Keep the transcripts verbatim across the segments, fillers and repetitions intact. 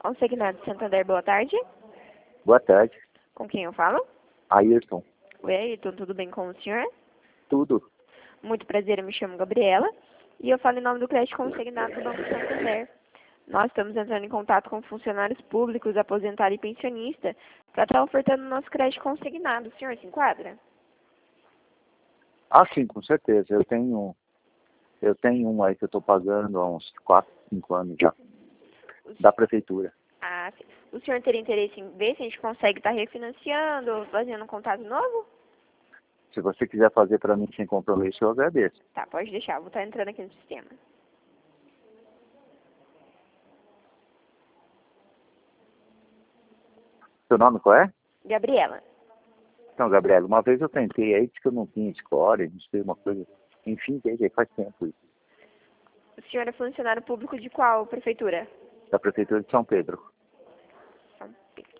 Consignado Santander, boa tarde. Boa tarde. Com quem eu falo? Ayrton. Oi, Ayrton, tudo bem com o senhor? Tudo. Muito prazer, eu me chamo Gabriela e eu falo em nome do crédito consignado do Banco Santander. Nós estamos entrando em contato com funcionários públicos, aposentado e pensionista para estar ofertando o nosso crédito consignado. O senhor se enquadra? Ah, sim, com certeza. Eu tenho, eu tenho um aí que eu estou pagando há uns quatro, cinco anos já, da prefeitura. Ah, sim. O senhor teria interesse em ver se a gente consegue estar refinanciando ou fazendo um contato novo? Se você quiser fazer para mim sem compromisso, eu agradeço. Tá, pode deixar. Vou estar entrando aqui no sistema. Seu nome qual é? Gabriela. Então, Gabriela, uma vez eu tentei aí, disse que eu não tinha score, não sei, uma coisa. Enfim, desde faz tempo isso. O senhor é funcionário público de qual prefeitura? Da prefeitura de São Pedro. São Pedro.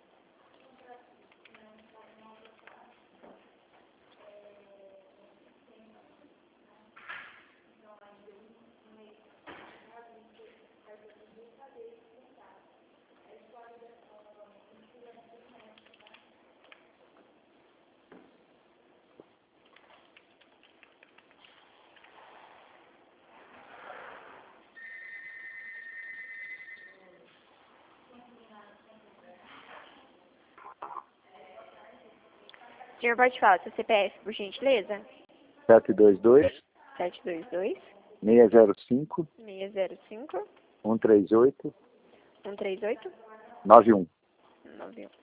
O senhor pode falar seu C P F, por gentileza? sete dois dois, sete dois dois, seis zero cinco, seis zero cinco, um três oito, um três oito, nove um. nove um.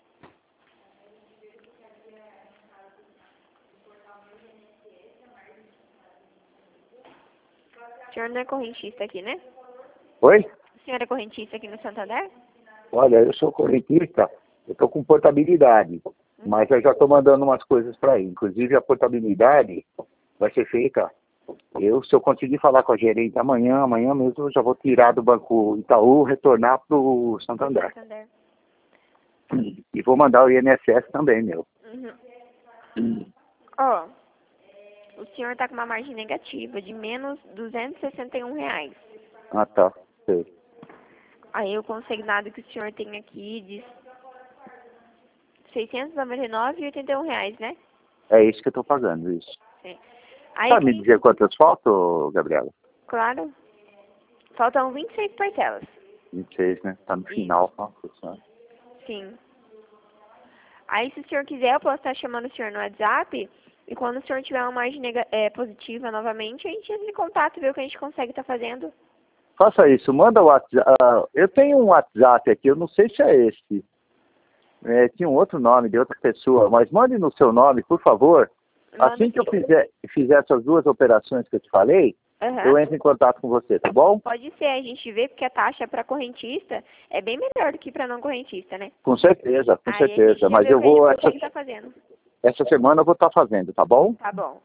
O senhor não é correntista aqui, né? Oi? O senhor é correntista aqui no Santander? Olha, eu sou correntista, eu estou com portabilidade, mas eu já estou mandando umas coisas para aí. Inclusive a portabilidade vai ser feita. Eu, se eu conseguir falar com a gerente amanhã, amanhã mesmo eu já vou tirar do Banco Itaú, retornar para o Santander. Santander. E vou mandar o I N S S também, meu. Uhum. Ó, o senhor está com uma margem negativa de menos duzentos e sessenta e um reais. Ah, tá. Sei. Aí o consignado que o senhor tem aqui diz seiscentos e noventa e nove reais e oitenta e um reais, né? É isso que eu estou pagando, isso. Sim. Aí Sabe me tem, dizer quantas faltam, Gabriela? claro, faltam vinte e seis parcelas. vinte e seis, né? Tá no Isso. final. Nossa senhora. Sim. Aí se o senhor quiser, eu posso estar chamando o senhor no WhatsApp e quando o senhor tiver uma margem nega é, positiva novamente, a gente entra em contato e vê o que a gente consegue estar fazendo. Faça isso, manda o WhatsApp. Uh, eu tenho um WhatsApp aqui, eu não sei se é esse. É, tinha um outro nome de outra pessoa, mas mande no seu nome, por favor. Manda Assim que eu sim. fizer, fizer essas duas operações que eu te falei, Uhum. eu entro em contato com você, tá bom? Pode ser, a gente vê porque a taxa para correntista é bem melhor do que para não correntista, né? Com certeza, com Aí a gente certeza. já Mas vê o eu que a gente vou, essa, consegue estar fazendo. essa semana eu vou estar fazendo, tá bom? Tá bom.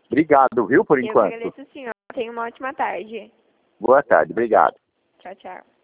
Obrigado, viu, por Eu que enquanto. agradeço o senhor. Tenha uma ótima tarde. Boa tarde, obrigado. Tchau, tchau.